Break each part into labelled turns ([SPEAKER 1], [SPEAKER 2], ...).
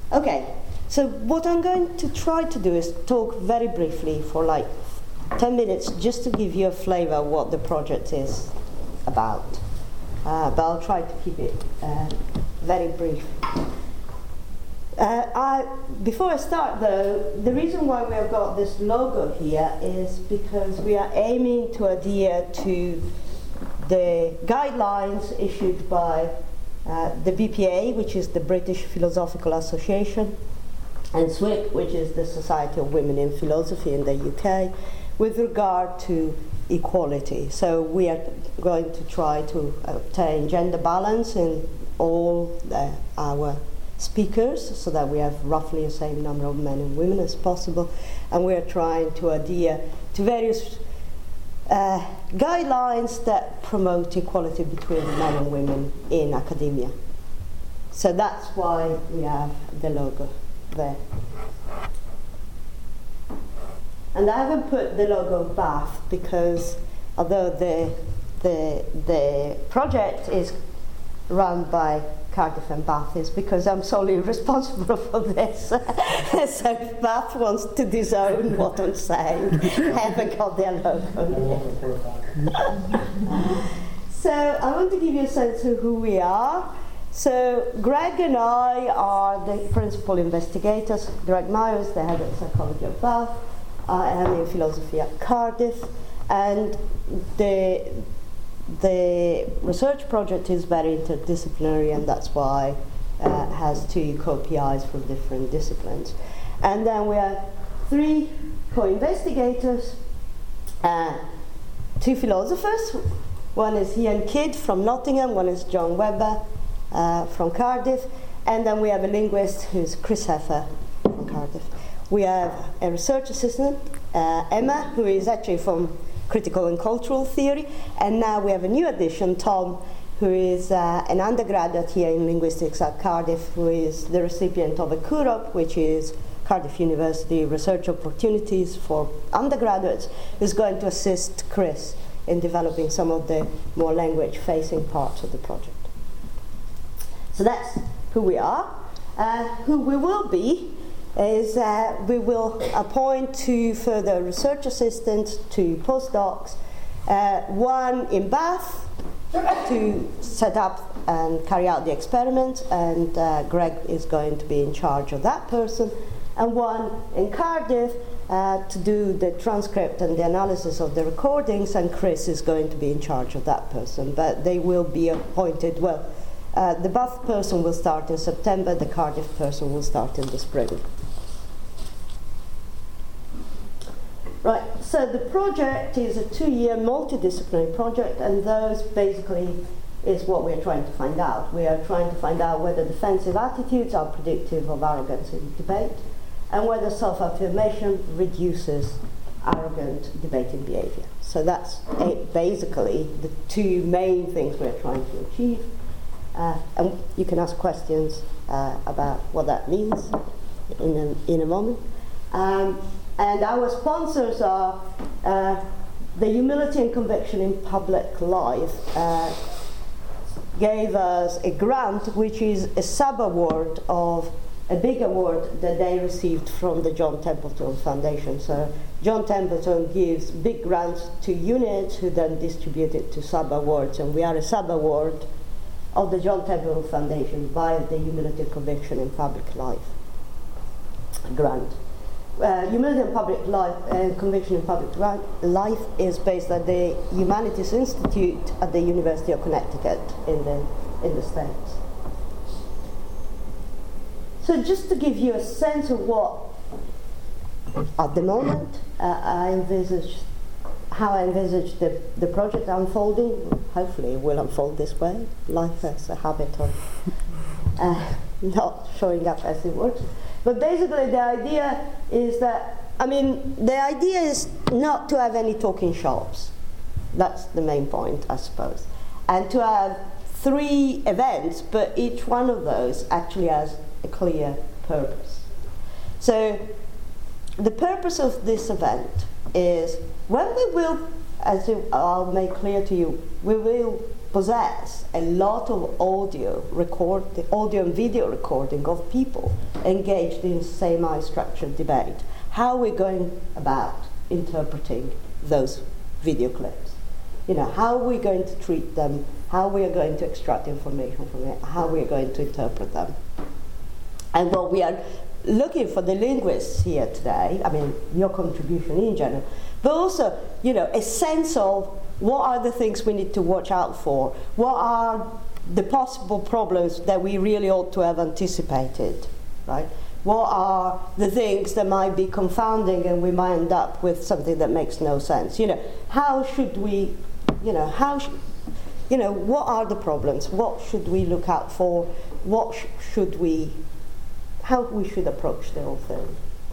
[SPEAKER 1] Okay, so what I'm going to try to do is talk very briefly for like 10 minutes just to give you a flavor of what the project is about. But I'll try to keep it very brief. Before I start though, the reason why we have got this logo here is because we are aiming to adhere to the guidelines issued by the BPA, which is the British Philosophical Association, and SWIC, which is the Society of Women in Philosophy in the UK, with regard to equality. So we are going to try to obtain gender balance in all our speakers, so that we have roughly the same number of men and women as possible, and we are trying to adhere to various guidelines that promote equality between men and women in academia. So that's why we have the logo there. And I haven't put the logo of Bath because although the project is run by Cardiff and Bath, is because I'm solely responsible for this. So if Bath wants to disown what I'm saying, I haven't got their logo. So I want to give you a sense of who we are. So Greg and I are the principal investigators. Greg Myers, the head of psychology at Bath. I am in philosophy at Cardiff, and the research project is very interdisciplinary, and that's why it has 2 co-PIs from different disciplines. And then we have 3 co-investigators, 2 philosophers. One is Ian Kidd from Nottingham, one is John Webber from Cardiff, and then we have a linguist who's Chris Heffer from Cardiff. We have a research assistant, Emma, who is actually from critical and cultural theory, and now we have a new addition, Tom, who is an undergraduate here in linguistics at Cardiff, who is the recipient of a CUROP, which is Cardiff University Research Opportunities for Undergraduates, who's going to assist Chris in developing some of the more language-facing parts of the project. So that's who we are. Who we will be is we will appoint 2 further research assistants, 2 postdocs, one in Bath to set up and carry out the experiment, and Greg is going to be in charge of that person, and one in Cardiff to do the transcript and the analysis of the recordings, and Chris is going to be in charge of that person. But they will be appointed, the Bath person will start in September, the Cardiff person will start in the spring. Right, so the project is a 2-year multidisciplinary project, and those basically is what we're trying to find out. We are trying to find out whether defensive attitudes are predictive of arrogance in debate, and whether self-affirmation reduces arrogant debating behavior. So that's basically the 2 main things we're trying to achieve. And you can ask questions about what that means in a moment. And our sponsors are the Humility and Conviction in Public Life gave us a grant, which is a sub-award of a big award that they received from the John Templeton Foundation. So John Templeton gives big grants to units who then distribute it to sub-awards, and we are a sub-award of the John Templeton Foundation via the Humility and Conviction in Public Life grant. Humility and Public Life and Conviction in Public Life is based at the Humanities Institute at the University of Connecticut in the States. So just to give you a sense of what, at the moment, how I envisage the project unfolding. Hopefully it will unfold this way. Life has a habit of not showing up as it works. But basically the idea is the idea is not to have any talking shops. That's the main point, I suppose. And to have 3 events, but each one of those actually has a clear purpose. So the purpose of this event is when we will, as I'll make clear to you, we will possess a lot of audio and video recording of people engaged in semi-structured debate. How are we going about interpreting those video clips? How are we going to treat them? How we are going to extract information from it? How we are going to interpret them? And what we are looking for the linguists here today, I mean, your contribution in general, but also, a sense of what are the things we need to watch out for? What are the possible problems that we really ought to have anticipated, right? What are the things that might be confounding and we might end up with something that makes no sense? How should we, what are the problems? What should we look out for? How we should approach the whole thing?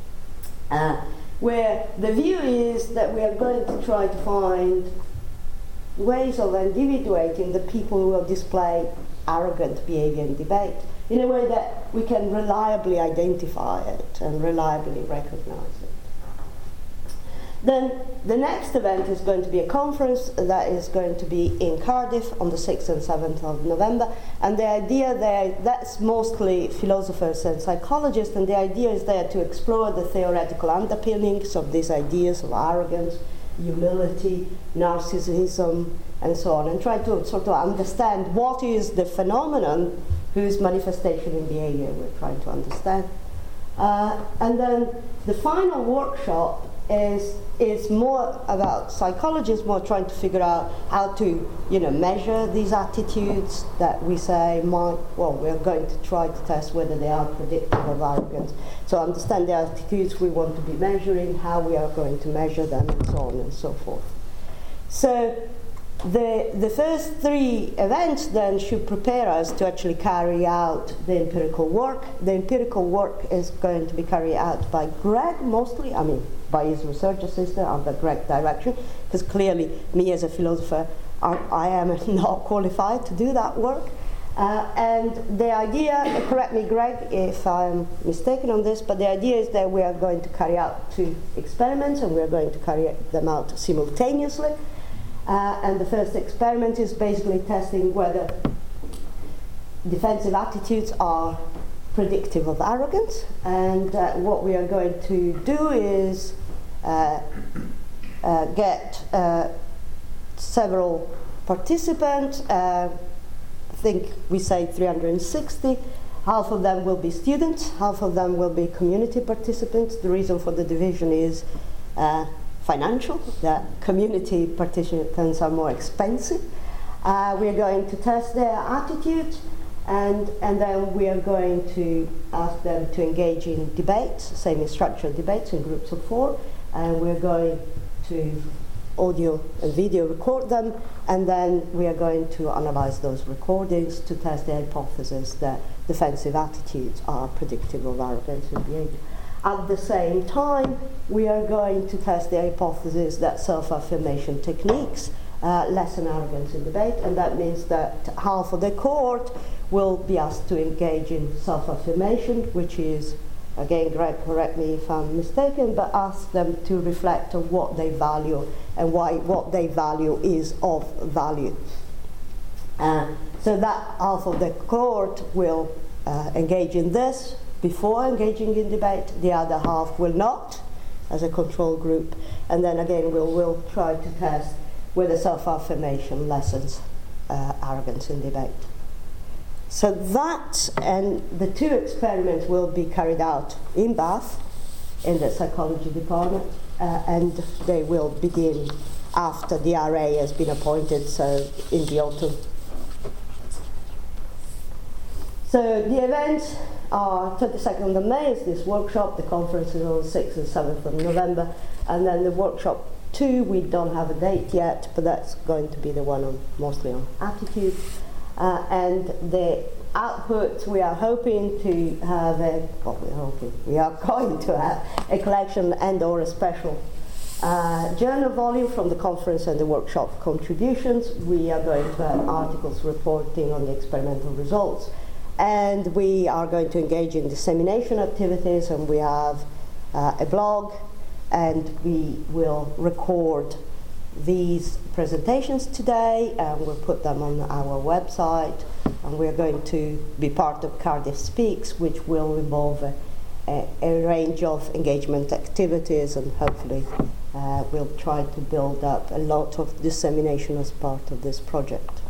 [SPEAKER 1] Where the view is that we are going to try to find ways of individuating the people who will display arrogant behavior in debate in a way that we can reliably identify it and reliably recognize it. Then the next event is going to be a conference that is going to be in Cardiff on the 6th and 7th of November, and the idea there, that's mostly philosophers and psychologists, and the idea is there to explore the theoretical underpinnings of these ideas of arrogance, humility, narcissism, and so on, and try to sort of understand what is the phenomenon whose manifestation in behavior we're trying to understand. And then the final workshop is more about psychologists, more trying to figure out how to, measure these attitudes that we say we're going to try to test whether they are predictive of arrogance. So understand the attitudes we want to be measuring, how we are going to measure them, and so on and so forth. So the first three events then should prepare us to actually carry out the empirical work. The empirical work is going to be carried out by Greg mostly, by his research assistant under Greg's direction, because clearly me as a philosopher, I am not qualified to do that work. And the idea, correct me Greg if I'm mistaken on this, but the idea is that we are going to carry out 2 experiments and we are going to carry them out simultaneously. And the first experiment is basically testing whether defensive attitudes are predictive of arrogance, and what we are going to do is get several participants, I think we say 360, half of them will be students, half of them will be community participants. The reason for the division is financial, that community participants are more expensive. We are going to test their attitudes, and then we are going to ask them to engage in debates, semi-structured debates in groups of 4, and we're going to audio and video record them, and then we are going to analyze those recordings to test the hypothesis that defensive attitudes are predictive of arrogance and behavior. At the same time, we are going to test the hypothesis that self-affirmation techniques lessen arrogance in debate, and that means that half of the cohort will be asked to engage in self-affirmation, which is, again, Greg, correct me if I'm mistaken, but ask them to reflect on what they value and why what they value is of value. So that half of the cohort will engage in this before engaging in debate, the other half will not, as a control group, and then again we'll try to test whether self-affirmation lessens arrogance in debate. So that and the 2 experiments will be carried out in Bath, in the psychology department, and they will begin after the RA has been appointed, so in the autumn. So the events are 22nd of May is this workshop, the conference is on the 6th and 7th of November, and then the workshop 2, we don't have a date yet, but that's going to be the one mostly on attitude. And the output, we are hoping to have we are going to have a collection and or a special journal volume from the conference and the workshop contributions. We are going to have articles reporting on the experimental results, and we are going to engage in dissemination activities, and we have a blog, and we will record these presentations today, and we'll put them on our website. And we're going to be part of Cardiff Speaks, which will involve a range of engagement activities, and hopefully we'll try to build up a lot of dissemination as part of this project.